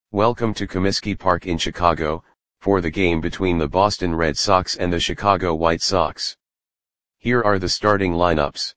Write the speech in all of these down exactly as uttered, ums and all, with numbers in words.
Welcome to Comiskey Park in Chicago, for the game between the Boston Red Sox and the Chicago White Sox. Here are the starting lineups.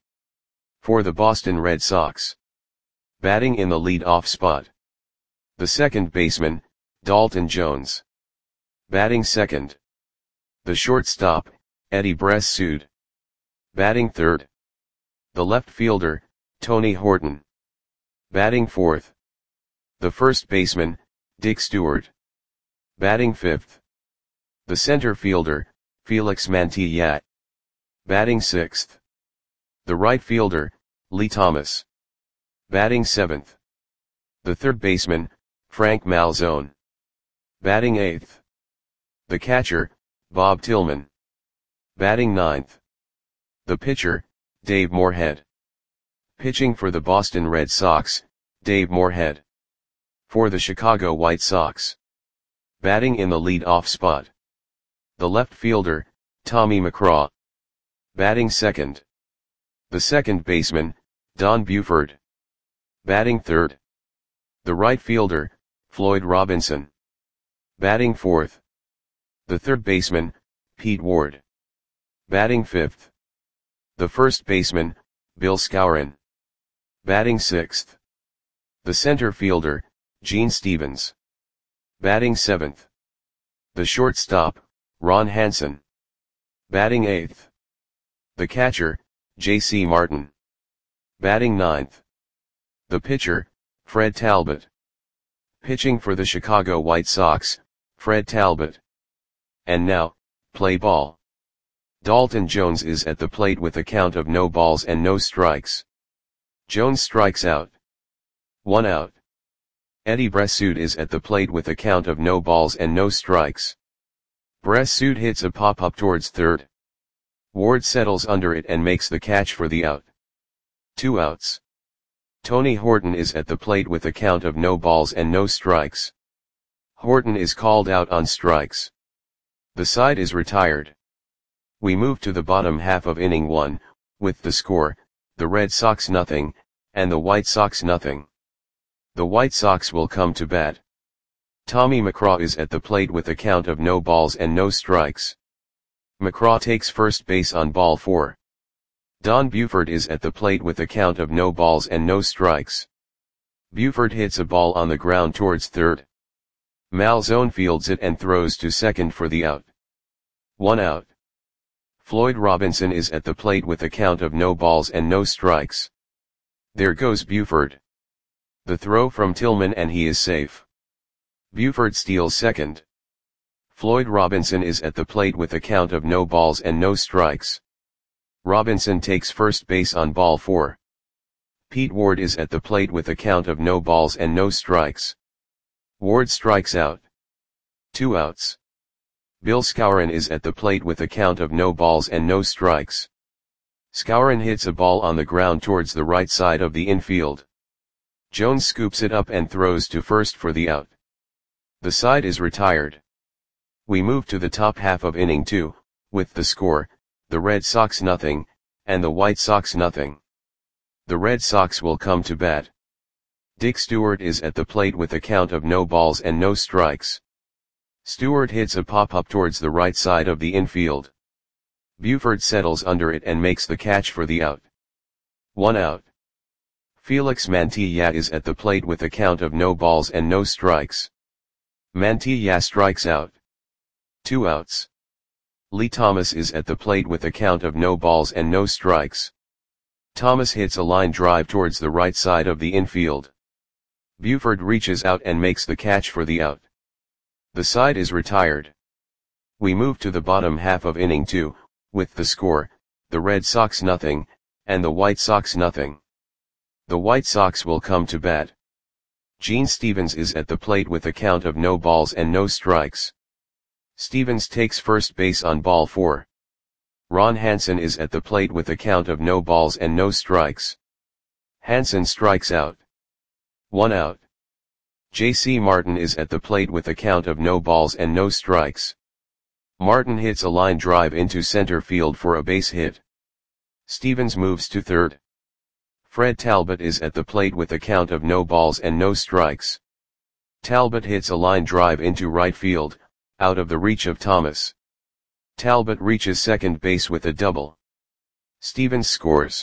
For the Boston Red Sox. Batting in the lead-off spot. The second baseman, Dalton Jones. Batting second. The shortstop, Eddie Bress-Sood. Batting third. The left fielder, Tony Horton. Batting fourth. The first baseman, Dick Stewart. Batting fifth. The center fielder, Felix Mantilla. Batting sixth. The right fielder, Lee Thomas. Batting seventh. The third baseman, Frank Malzone. Batting eighth. The catcher, Bob Tillman. Batting ninth. The pitcher, Dave Moorhead. Pitching for the Boston Red Sox, Dave Moorhead. For the Chicago White Sox. Batting in the lead-off spot. The left fielder, Tommy McCraw. Batting second. The second baseman, Don Buford. Batting third. The right fielder, Floyd Robinson. Batting fourth. The third baseman, Pete Ward. Batting fifth. The first baseman, Bill Skowron. Batting sixth. The center fielder, Gene Stevens. Batting seventh. The shortstop, Ron Hansen. Batting eighth. The catcher, J C Martin. Batting ninth. The pitcher, Fred Talbot. Pitching for the Chicago White Sox, Fred Talbot. And now, play ball. Dalton Jones is at the plate with a count of no balls and no strikes. Jones strikes out. One out. Eddie Bress-Sood is at the plate with a count of no balls and no strikes. Bress-Sood hits a pop-up towards third. Ward settles under it and makes the catch for the out. Two outs. Tony Horton is at the plate with a count of no balls and no strikes. Horton is called out on strikes. The side is retired. We move to the bottom half of inning one, with the score, the Red Sox nothing, and the White Sox nothing. The White Sox will come to bat. Tommy McCraw is at the plate with a count of no balls and no strikes. McCraw takes first base on ball four. Don Buford is at the plate with a count of no balls and no strikes. Buford hits a ball on the ground towards third. Malzone fields it and throws to second for the out. One out. Floyd Robinson is at the plate with a count of no balls and no strikes. There goes Buford. The throw from Tillman and he is safe. Buford steals second. Floyd Robinson is at the plate with a count of no balls and no strikes. Robinson takes first base on ball four. Pete Ward is at the plate with a count of no balls and no strikes. Ward strikes out. Two outs. Bill Skowron is at the plate with a count of no balls and no strikes. Skowron hits a ball on the ground towards the right side of the infield. Jones scoops it up and throws to first for the out. The side is retired. We move to the top half of inning two, with the score, the Red Sox nothing, and the White Sox nothing. The Red Sox will come to bat. Dick Stewart is at the plate with a count of no balls and no strikes. Stewart hits a pop-up towards the right side of the infield. Buford settles under it and makes the catch for the out. One out. Felix Mantilla is at the plate with a count of no balls and no strikes. Mantilla strikes out. Two outs. Lee Thomas is at the plate with a count of no balls and no strikes. Thomas hits a line drive towards the right side of the infield. Buford reaches out and makes the catch for the out. The side is retired. We move to the bottom half of inning two, with the score, the Red Sox nothing, and the White Sox nothing. The White Sox will come to bat. Gene Stevens is at the plate with a count of no balls and no strikes. Stevens takes first base on ball four. Ron Hansen is at the plate with a count of no balls and no strikes. Hansen strikes out. One out. J C Martin is at the plate with a count of no balls and no strikes. Martin hits a line drive into center field for a base hit. Stevens moves to third. Fred Talbot is at the plate with a count of no balls and no strikes. Talbot hits a line drive into right field, out of the reach of Thomas. Talbot reaches second base with a double. Stevens scores.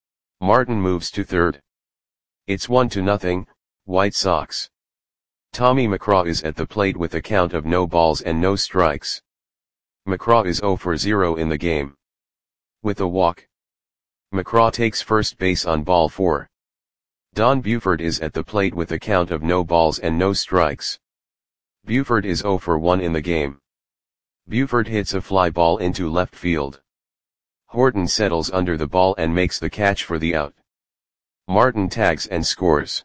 Martin moves to third. It's one to nothing, White Sox. Tommy McCraw is at the plate with a count of no balls and no strikes. McCraw is zero for zero in the game. With a walk. McCraw takes first base on ball four. Don Buford is at the plate with a count of no balls and no strikes. Buford is zero for one in the game. Buford hits a fly ball into left field. Horton settles under the ball and makes the catch for the out. Martin tags and scores.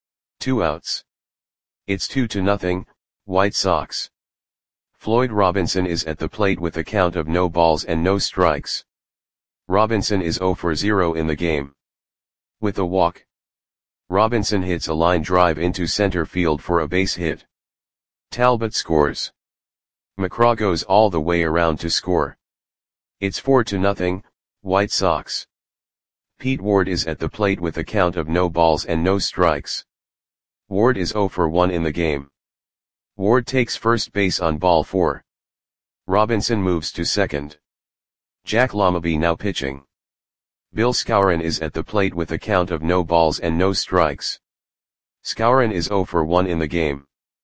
Two outs. It's two to nothing, White Sox. Floyd Robinson is at the plate with a count of no balls and no strikes. Robinson is zero for zero in the game. With a walk. Robinson hits a line drive into center field for a base hit. Talbot scores. McCraw goes all the way around to score. It's four to nothing, White Sox. Pete Ward is at the plate with a count of no balls and no strikes. Ward is zero for one in the game. Ward takes first base on ball four. Robinson moves to second. Jack Lamaby now pitching. Bill Skowron is at the plate with a count of no balls and no strikes. Skowron is zero for one in the game.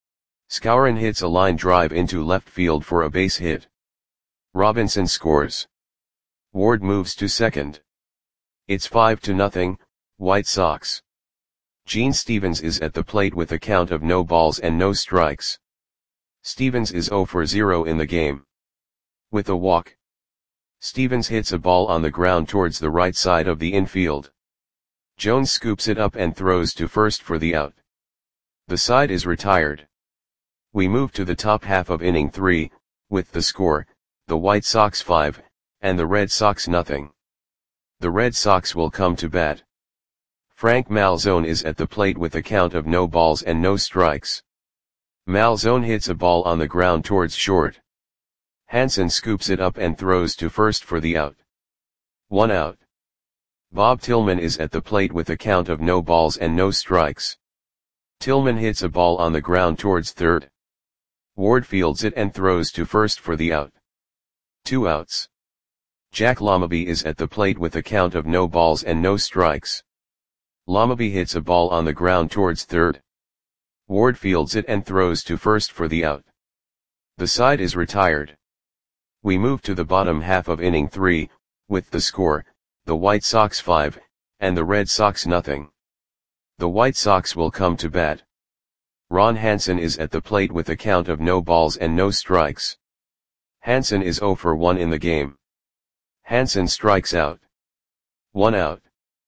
Skowron hits a line drive into left field for a base hit. Robinson scores. Ward moves to second. It's five to nothing, White Sox. Gene Stevens is at the plate with a count of no balls and no strikes. Stevens is zero for zero in the game. With a walk. Stevens hits a ball on the ground towards the right side of the infield. Jones scoops it up and throws to first for the out. The side is retired. We move to the top half of inning three, with the score, the White Sox five, and the Red Sox nothing. The Red Sox will come to bat. Frank Malzone is at the plate with a count of no balls and no strikes. Malzone hits a ball on the ground towards short. Hansen scoops it up and throws to first for the out. One out. Bob Tillman is at the plate with a count of no balls and no strikes. Tillman hits a ball on the ground towards third. Ward fields it and throws to first for the out. Two outs. Jack Lamaby is at the plate with a count of no balls and no strikes. Lamaby hits a ball on the ground towards third. Ward fields it and throws to first for the out. The side is retired. We move to the bottom half of inning three, with the score, the White Sox five, and the Red Sox nothing. The White Sox will come to bat. Ron Hansen is at the plate with a count of no balls and no strikes. Hansen is zero for one in the game. Hansen strikes out. One out.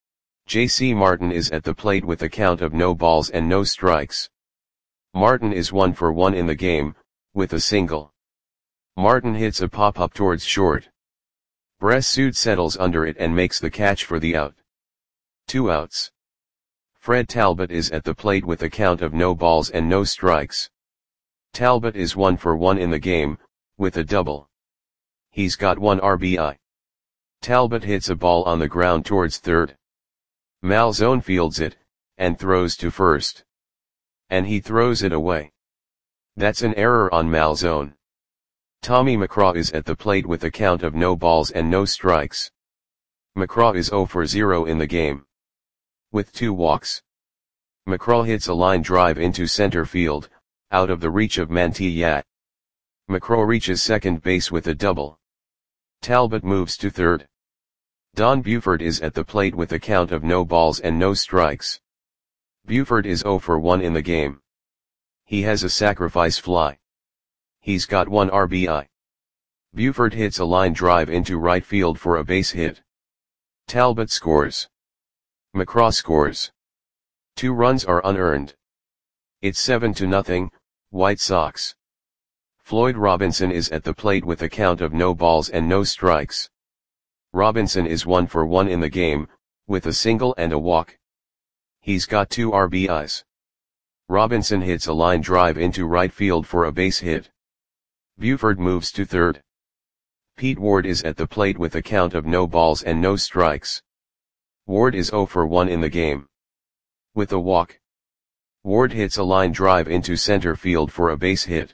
J C Martin is at the plate with a count of no balls and no strikes. Martin is one for one in the game, with a single. Martin hits a pop-up towards short. Bressud settles under it and makes the catch for the out. Two outs. Fred Talbot is at the plate with a count of no balls and no strikes. Talbot is one for one in the game, with a double. He's got one R B I. Talbot hits a ball on the ground towards third. Malzone fields it, and throws to first. And he throws it away. That's an error on Malzone. Tommy McCraw is at the plate with a count of no balls and no strikes. McCraw is zero for zero in the game. With two walks. McCraw hits a line drive into center field, out of the reach of Mantilla. McCraw reaches second base with a double. Talbot moves to third. Don Buford is at the plate with a count of no balls and no strikes. Buford is zero for one in the game. He has a sacrifice fly. He's got one R B I. Buford hits a line drive into right field for a base hit. Talbot scores. McCraw scores. Two runs are unearned. It's seven to nothing, White Sox. Floyd Robinson is at the plate with a count of no balls and no strikes. Robinson is one for one in the game, with a single and a walk. He's got two R B Is. Robinson hits a line drive into right field for a base hit. Buford moves to third. Pete Ward is at the plate with a count of no balls and no strikes. Ward is zero for one in the game. With a walk. Ward hits a line drive into center field for a base hit.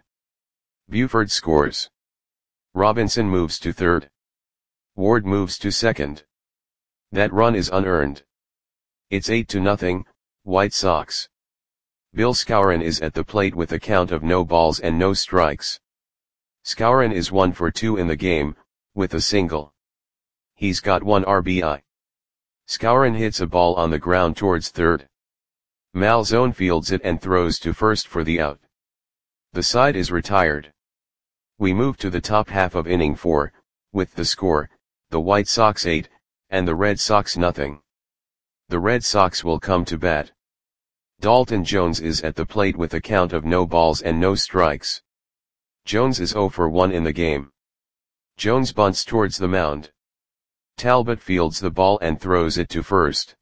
Buford scores. Robinson moves to third. Ward moves to second. That run is unearned. It's eight to nothing, White Sox. Bill Skowron is at the plate with a count of no balls and no strikes. Skowron is one for two in the game, with a single. He's got one R B I. Skowron hits a ball on the ground towards third. Malzone fields it and throws to first for the out. The side is retired. We move to the top half of inning four, with the score, the White Sox eight, and the Red Sox nothing. The Red Sox will come to bat. Dalton Jones is at the plate with a count of no balls and no strikes. Jones is zero for one in the game. Jones bunts towards the mound. Talbot fields the ball and throws it to first.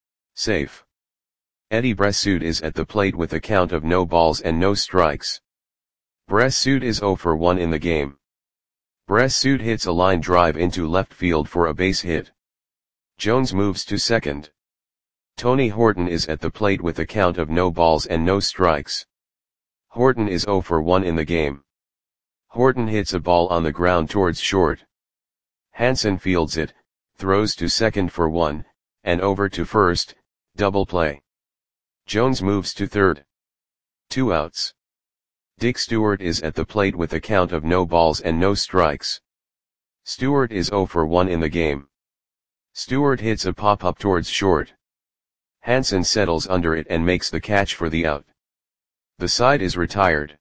Safe. Eddie Bressoud is at the plate with a count of no balls and no strikes. Bressoud is zero for one in the game. Bressoud hits a line drive into left field for a base hit. Jones moves to second. Tony Horton is at the plate with a count of no balls and no strikes. Horton is zero for one in the game. Horton hits a ball on the ground towards short. Hansen fields it, throws to second for one, and over to first, double play. Jones moves to third. Two outs. Dick Stewart is at the plate with a count of no balls and no strikes. Stewart is zero for one in the game. Stewart hits a pop-up towards short. Hansen settles under it and makes the catch for the out. The side is retired.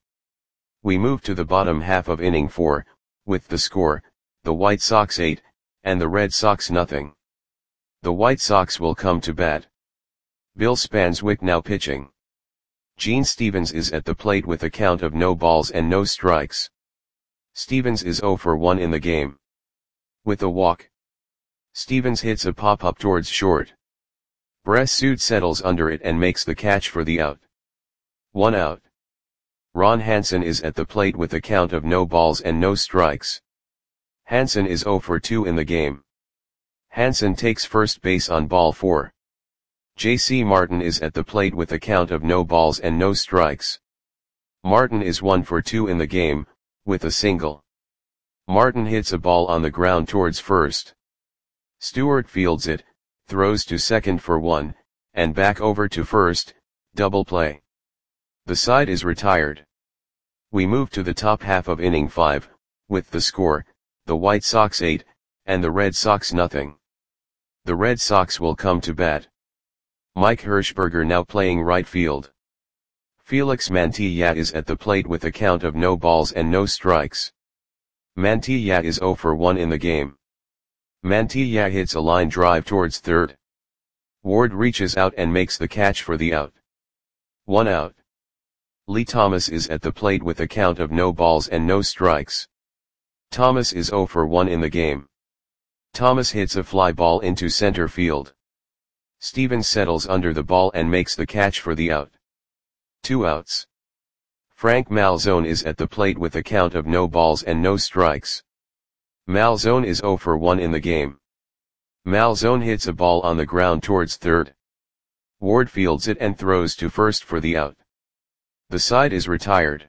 We move to the bottom half of inning four, with the score, the White Sox eight, and the Red Sox nothing. The White Sox will come to bat. Bill Spanswick now pitching. Gene Stevens is at the plate with a count of no balls and no strikes. Stevens is zero for one in the game. With a walk. Stevens hits a pop-up towards short. Bressoud settles under it and makes the catch for the out. One out. Ron Hansen is at the plate with a count of no balls and no strikes. Hansen is zero for two in the game. Hansen takes first base on ball four. J C Martin is at the plate with a count of no balls and no strikes. Martin is one for two in the game, with a single. Martin hits a ball on the ground towards first. Stewart fields it, throws to second for one, and back over to first, double play. The side is retired. We move to the top half of inning five, with the score, the White Sox eight, and the Red Sox nothing. The Red Sox will come to bat. Mike Hirschberger now playing right field. Felix Mantilla is at the plate with a count of no balls and no strikes. Mantilla is zero for one in the game. Mantilla hits a line drive towards third. Ward reaches out and makes the catch for the out. One out. Lee Thomas is at the plate with a count of no balls and no strikes. Thomas is zero for one in the game. Thomas hits a fly ball into center field. Stevens settles under the ball and makes the catch for the out. Two outs. Frank Malzone is at the plate with a count of no balls and no strikes. Malzone is zero for one in the game. Malzone hits a ball on the ground towards third. Ward fields it and throws to first for the out. The side is retired.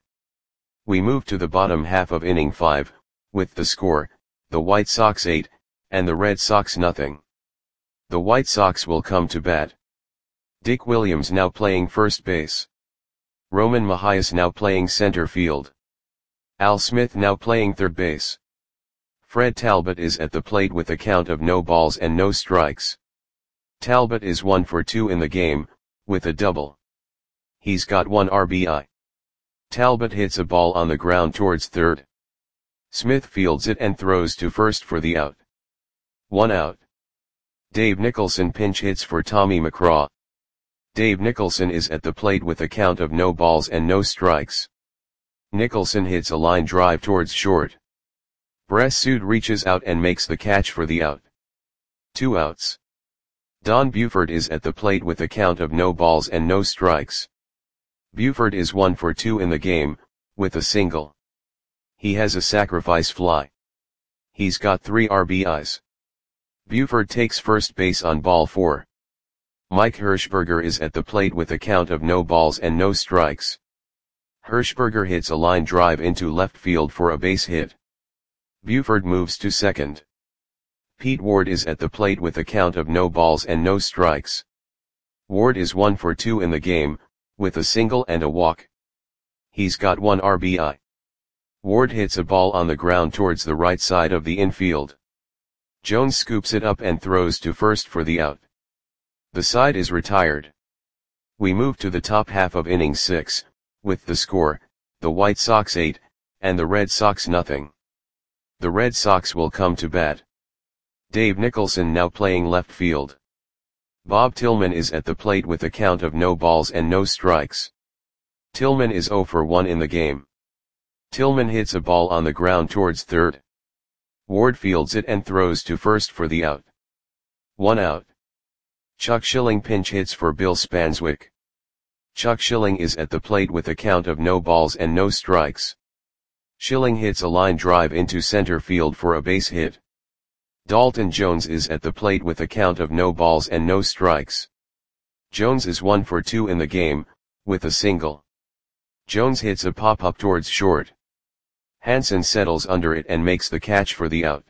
We move to the bottom half of inning five, with the score, the White Sox eight, and the Red Sox nothing. The White Sox will come to bat. Dick Williams now playing first base. Roman Mahias now playing center field. Al Smith now playing third base. Fred Talbot is at the plate with a count of no balls and no strikes. Talbot is one for two in the game, with a double. He's got one R B I. Talbot hits a ball on the ground towards third. Smith fields it and throws to first for the out. One out. Dave Nicholson pinch hits for Tommy McCraw. Dave Nicholson is at the plate with a count of no balls and no strikes. Nicholson hits a line drive towards short. Bressoud reaches out and makes the catch for the out. Two outs. Don Buford is at the plate with a count of no balls and no strikes. Buford is one for two in the game, with a single. He has a sacrifice fly. He's got three R B Is. Buford takes first base on ball four. Mike Hirschberger is at the plate with a count of no balls and no strikes. Hirschberger hits a line drive into left field for a base hit. Buford moves to second. Pete Ward is at the plate with a count of no balls and no strikes. Ward is one for two in the game, with a single and a walk. He's got one R B I. Ward hits a ball on the ground towards the right side of the infield. Jones scoops it up and throws to first for the out. The side is retired. We move to the top half of inning six, with the score, the White Sox eight, and the Red Sox nothing. The Red Sox will come to bat. Dave Nicholson now playing left field. Bob Tillman is at the plate with a count of no balls and no strikes. Tillman is oh for one in the game. Tillman hits a ball on the ground towards third. Ward fields it and throws to first for the out. One out. Chuck Schilling pinch hits for Bill Spanswick. Chuck Schilling is at the plate with a count of no balls and no strikes. Schilling hits a line drive into center field for a base hit. Dalton Jones is at the plate with a count of no balls and no strikes. Jones is one for two in the game, with a single. Jones hits a pop-up towards short. Hansen settles under it and makes the catch for the out.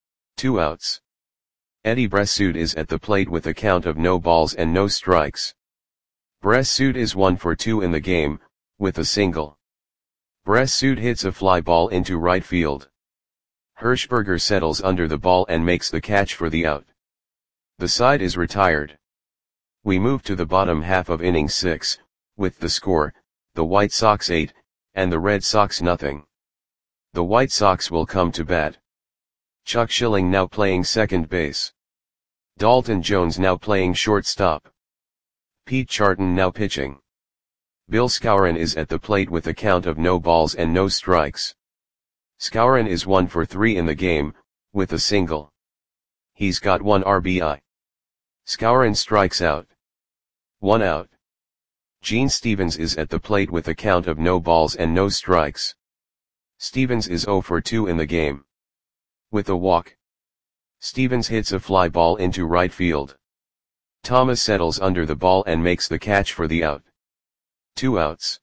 Two outs. Eddie Bressoud is at the plate with a count of no balls and no strikes. Bressoud is one for two in the game, with a single. Bressoud hits a fly ball into right field. Hirschberger settles under the ball and makes the catch for the out. The side is retired. We move to the bottom half of inning six, with the score, the White Sox eight, and the Red Sox nothing. The White Sox will come to bat. Chuck Schilling now playing second base. Dalton Jones now playing shortstop. Pete Charton now pitching. Bill Skowron is at the plate with a count of no balls and no strikes. Skowron is one for three in the game, with a single. He's got one R B I. Skowron strikes out. One out. Gene Stevens is at the plate with a count of no balls and no strikes. Stevens is oh for two in the game. With a walk. Stevens hits a fly ball into right field. Thomas settles under the ball and makes the catch for the out. Two outs.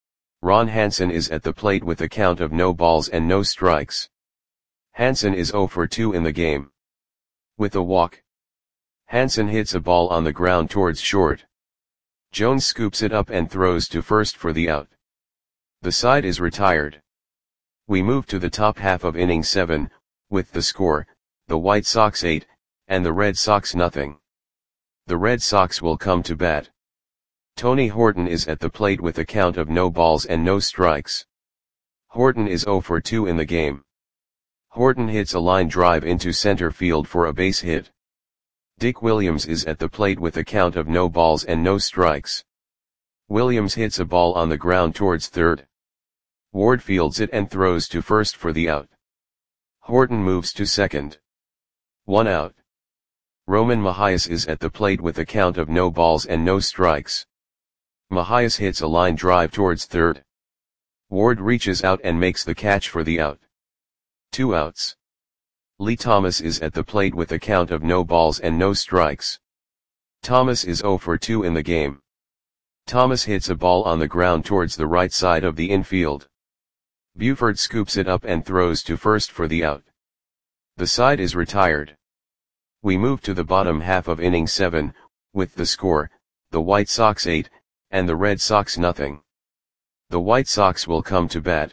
Ron Hansen is at the plate with a count of no balls and no strikes. Hansen is oh for two in the game. With a walk. Hansen hits a ball on the ground towards short. Jones scoops it up and throws to first for the out. The side is retired. We move to the top half of inning seven, with the score, the White Sox eight, and the Red Sox nothing. The Red Sox will come to bat. Tony Horton is at the plate with a count of no balls and no strikes. Horton is oh for two in the game. Horton hits a line drive into center field for a base hit. Dick Williams is at the plate with a count of no balls and no strikes. Williams hits a ball on the ground towards third. Ward fields it and throws to first for the out. Horton moves to second. One out. Roman Mahias is at the plate with a count of no balls and no strikes. Mahias hits a line drive towards third. Ward reaches out and makes the catch for the out. Two outs. Lee Thomas is at the plate with a count of no balls and no strikes. Thomas is oh for two in the game. Thomas hits a ball on the ground towards the right side of the infield. Buford scoops it up and throws to first for the out. The side is retired. We move to the bottom half of inning seven, with the score, the White Sox eight, and the Red Sox nothing. The White Sox will come to bat.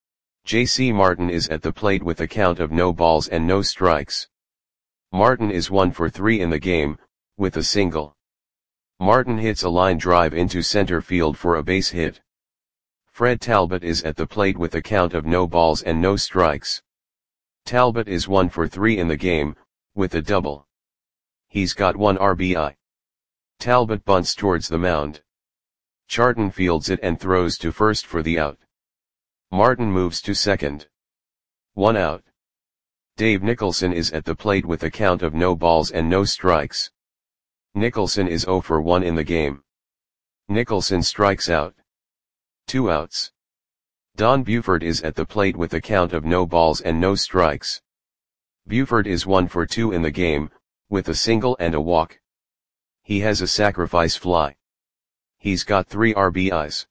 J C Martin is at the plate with a count of no balls and no strikes. Martin is one for three in the game, with a single. Martin hits a line drive into center field for a base hit. Fred Talbot is at the plate with a count of no balls and no strikes. Talbot is one for three in the game, with a double. He's got one R B I. Talbot bunts towards the mound. Charton fields it and throws to first for the out. Martin moves to second. One out. Dave Nicholson is at the plate with a count of no balls and no strikes. Nicholson is oh for one in the game. Nicholson strikes out. Two outs. Don Buford is at the plate with a count of no balls and no strikes. Buford is one for two in the game, with a single and a walk. He has a sacrifice fly. He's got three R B Is.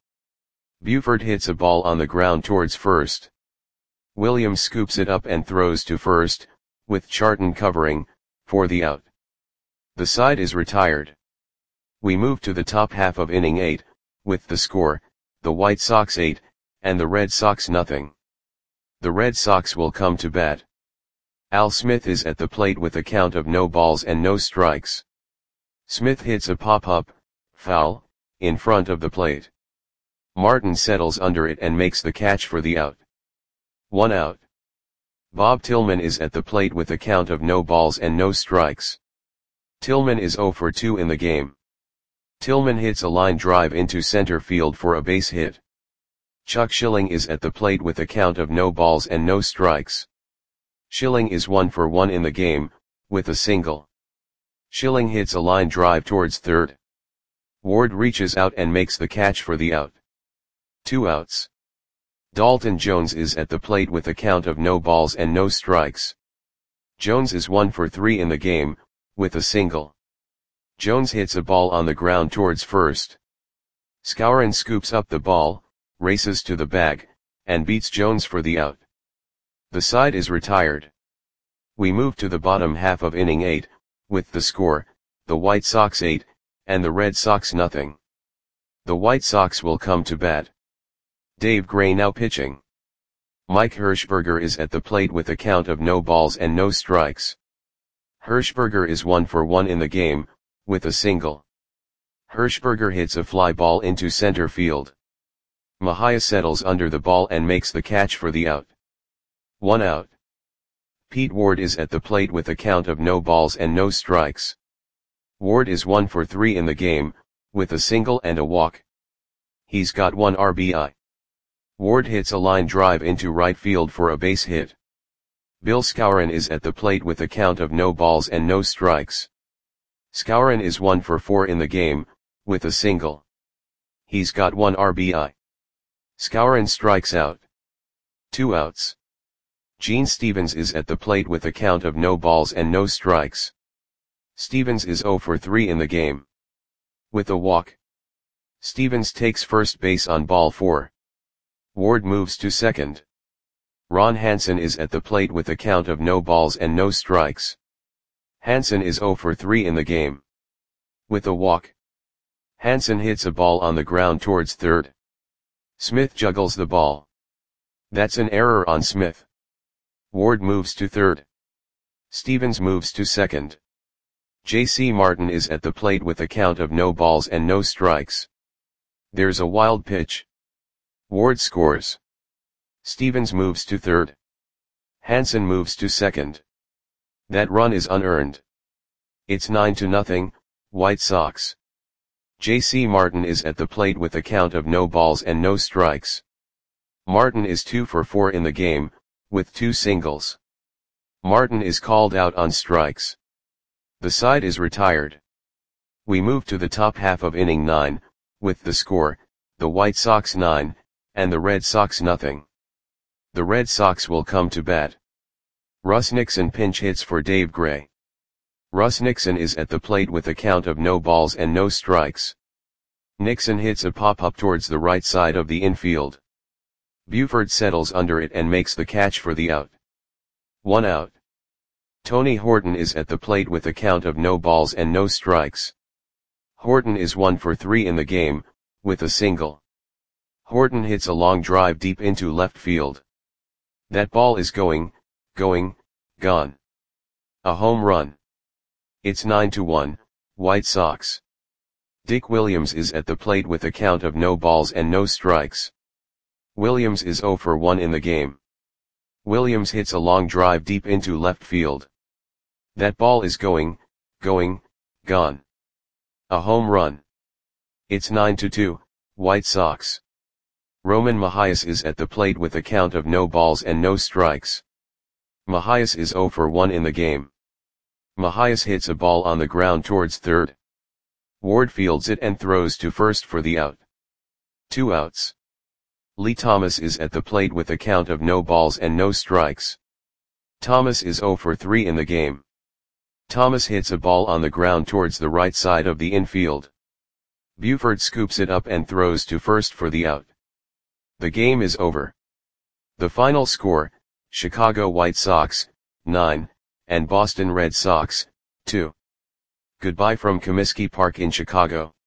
Buford hits a ball on the ground towards first. Williams scoops it up and throws to first, with Charlton covering, for the out. The side is retired. We move to the top half of inning eight, with the score, the White Sox eight, and the Red Sox nothing. The Red Sox will come to bat. Al Smith is at the plate with a count of no balls and no strikes. Smith hits a pop-up, foul, in front of the plate. Martin settles under it and makes the catch for the out. One out. Bob Tillman is at the plate with a count of no balls and no strikes. Tillman is oh for two in the game. Tillman hits a line drive into center field for a base hit. Chuck Schilling is at the plate with a count of no balls and no strikes. Schilling is one for one in the game, with a single. Schilling hits a line drive towards third. Ward reaches out and makes the catch for the out. Two outs. Dalton Jones is at the plate with a count of no balls and no strikes. Jones is one for three in the game, with a single. Jones hits a ball on the ground towards first. Skowron scoops up the ball, races to the bag, and beats Jones for the out. The side is retired. We move to the bottom half of inning eight, with the score, the White Sox eight, and the Red Sox nothing. The White Sox will come to bat. Dave Gray now pitching. Mike Hirschberger is at the plate with a count of no balls and no strikes. Hirschberger is one for one in the game, with a single. Hirschberger hits a fly ball into center field. Mejia settles under the ball and makes the catch for the out. One out. Pete Ward is at the plate with a count of no balls and no strikes. Ward is one for three in the game, with a single and a walk. He's got one R B I. Ward hits a line drive into right field for a base hit. Bill Skowron is at the plate with a count of no balls and no strikes. Skowron is one for four in the game, with a single. He's got one R B I. Skowron strikes out. Two outs. Gene Stevens is at the plate with a count of no balls and no strikes. Stevens is oh for three in the game. With a walk. Stevens takes first base on ball four. Ward moves to second. Ron Hansen is at the plate with a count of no balls and no strikes. Hansen is oh for three in the game. With a walk. Hansen hits a ball on the ground towards third. Smith juggles the ball. That's an error on Smith. Ward moves to third. Stevens moves to second. J C Martin is at the plate with a count of no balls and no strikes. There's a wild pitch. Ward scores. Stevens moves to third. Hansen moves to second. That run is unearned. It's nine to nothing, White Sox. J C Martin is at the plate with a count of no balls and no strikes. Martin is two for four in the game, with two singles. Martin is called out on strikes. The side is retired. We move to the top half of inning nine, with the score, the White Sox nine, and the Red Sox nothing. The Red Sox will come to bat. Russ Nixon pinch hits for Dave Gray. Russ Nixon is at the plate with a count of no balls and no strikes. Nixon hits a pop-up towards the right side of the infield. Buford settles under it and makes the catch for the out. One out. Tony Horton is at the plate with a count of no balls and no strikes. Horton is one for three in the game, with a single. Horton hits a long drive deep into left field. That ball is going, going, gone. A home run. It's nine to one, White Sox. Dick Williams is at the plate with a count of no balls and no strikes. Williams is oh for one in the game. Williams hits a long drive deep into left field. That ball is going, going, gone. A home run. It's nine to two, White Sox. Roman Mejias is at the plate with a count of no balls and no strikes. Mejias is oh for one in the game. Mejias hits a ball on the ground towards third. Ward fields it and throws to first for the out. Two outs. Lee Thomas is at the plate with a count of no balls and no strikes. Thomas is oh for three in the game. Thomas hits a ball on the ground towards the right side of the infield. Buford scoops it up and throws to first for the out. The game is over. The final score, Chicago White Sox, nine, and Boston Red Sox, two. Goodbye from Comiskey Park in Chicago.